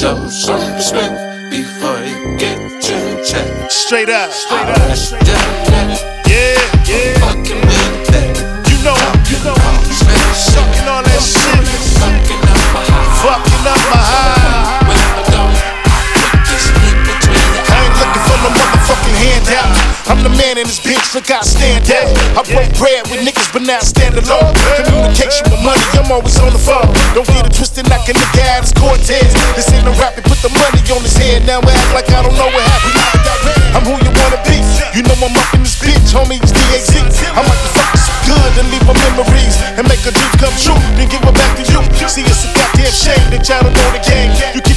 show some respect before you get your check. Straight up. Yeah. Fucking with that. You know, sucking on that shit. Fucking up my high. Fucking up my high. When I go, put this in between your I ain't looking for no motherfucking handout. I'm the man in this bitch, look how I stand out. I broke bread with niggas, but now I stand alone. Communication with money, I'm always on the phone. Don't get it twisted, knock a nigga out his Cortez. This ain't a rap, put the money on his head. Now I act like I don't know what happened. I'm who you wanna be. You know I'm up in this bitch, homie, it's DAZ. I might be fucking so good and leave my memories and make a dream come true, then give it back to you. See, it's a goddamn shame that y'all don't know the game. You